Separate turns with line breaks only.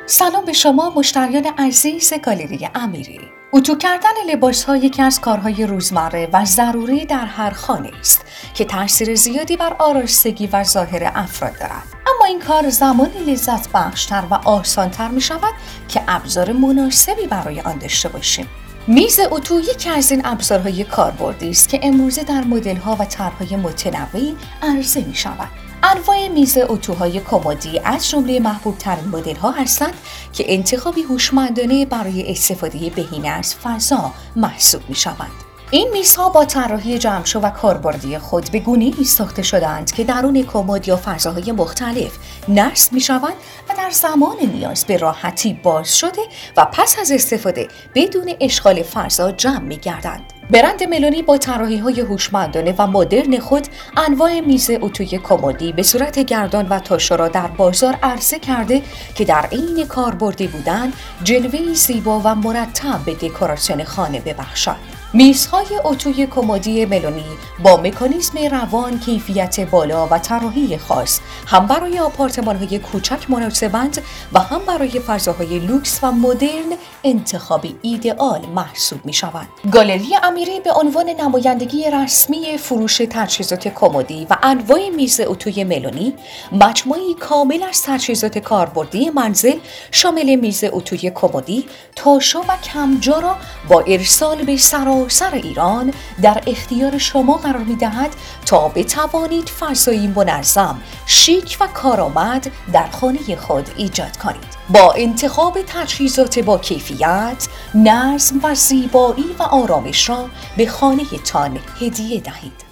سلام به شما مشتریان عزیز گالری امیری. اتو کردن لباس‌ها یکی از کارهای روزمره و ضروری در هر خانه است که تاثیر زیادی بر آرایشگی و ظاهر افراد دارد. اما این کار زمانی لذت بخشتر و آسان‌تر می شود که ابزار مناسبی برای آن داشته باشیم. میز اتو یکی از این ابزارهای کاربردی است که امروزه در مدل‌ها و طرح‌های متنوعی عرضه می شود. انواع میز اتوهای کمدی از جمله محبوب‌ترین مدل‌ها هستند که انتخابی هوشمندانه برای استفاده بهینه از فضا محسوب می‌شوند. این میزها با طراحی جمع‌شو و کاربردی خود به گونه‌ای ساخته شده‌اند که درون کمد یا فضاهای مختلف نصب می‌شوند و در زمان نیاز به راحتی باز شده و پس از استفاده بدون اشغال فضا جمع می‌گردند. برند ملونی با طراحی‌های هوشمندانه و مدرن خود انواع میز اتوی کمدی به صورت گردان و تاشو را در بازار عرضه کرده که در عین کاربردی بودن جلوه‌ای زیبا و مرتب به دکوراسیون خانه ببخشد. میزهای اتوی کمدی ملونی با مکانیزم روان، کیفیت بالا و طراحی خاص هم برای آپارتمان‌های کوچک مناسبند و هم برای فضاهای لوکس و مدرن انتخابی ایدئال محسوب می‌شوند. گالری امیری به عنوان نمایندگی رسمی فروش تجهیزات کمدی و انواع میز اتوی ملونی مجموعه‌ای کامل از تجهیزات کاربردی منزل شامل میز اتوی کمدی، تاشو و کمجا را با ارسال به سراسر ایران در اختیار شما قرار می‌دهد تا بتوانید فضایی منظم، شیک و کارآمد در خانه خود ایجاد کنید. با انتخاب تجهیزات با کیفیت، نظم و زیبایی و آرامش را به خانه تان هدیه دهید.